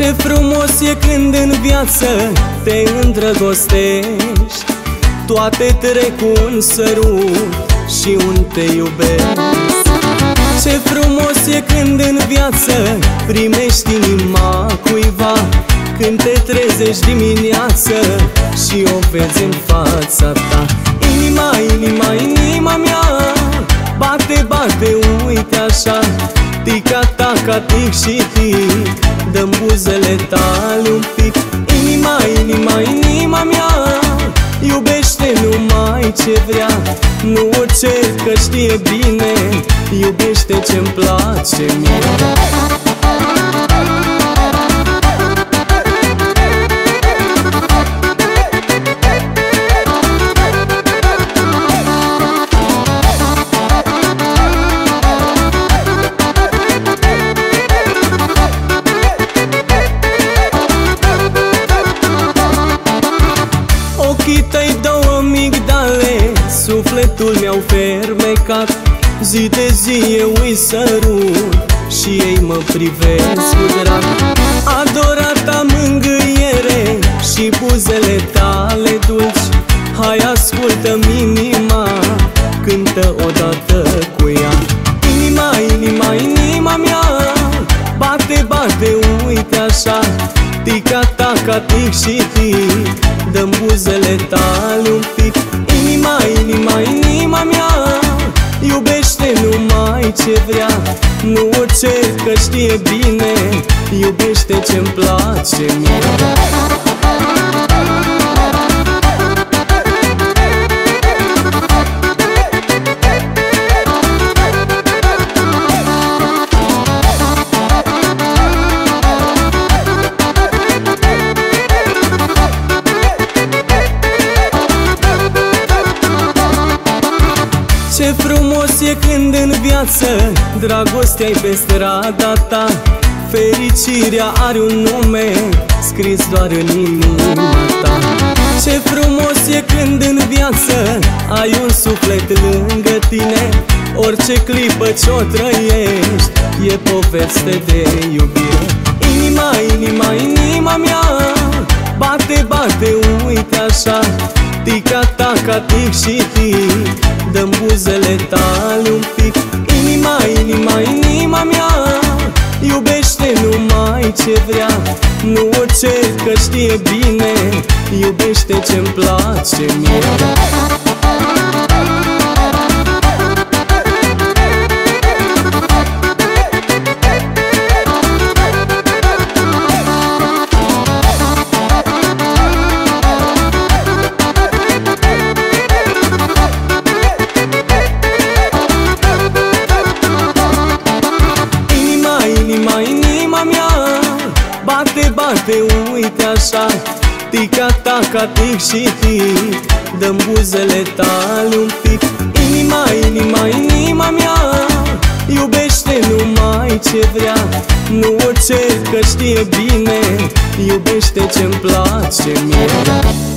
Ce frumos e când în viață te îndrăgostești, toate trec cu un sărut și un te iubesc. Ce frumos e când în viață primești inima cuiva, când te trezești dimineață și o vezi în fața ta. Inima, inima, inima mea bate, bate, uite așa, tic-tac, tic și tic, dă-mi buzele tale un pic. Inima, inima, inima mea iubește numai ce vrea, nu orice, că știe bine, iubește ce-mi place mie. Ochii tăi două migdale sufletul mi-au fermecat, zi de zi eu îi sărut și ei mă privesc cu drag. Adorata mângâiere și buzele tale dulci, hai ascultă-mi inima, cântă odată cu ea. Inima, inima, inima mea bate, bate, uite așa, tic-tac, tic și tic, dă-mi buzele tale un pic. Inima, inima, inima mea iubește numai ce vrea, nu orice, că știe bine, iubește ce-mi place mie. Ce frumos e când în viață dragostea-i pe strada ta, fericirea are un nume scris doar în inima ta. Ce frumos e când în viață ai un suflet lângă tine, orice clipă ce-o trăiești e poveste de iubire. Inima, inima, inima mea bate, bate, uite așa, tic-tac, tic și tic, dă-mi buzele tale un pic. Inima, inima, inima mea iubește numai ce vrea, nu orice, că știe bine, iubește ce-mi place mie. Inima, inima mea bate, bate, uite așa, tic-tac, tic și tic, dă-mi buzele tale un pic. Inima, inima, inima mea iubește numai ce vrea, nu orice, că știe bine, iubește ce-mi place mie.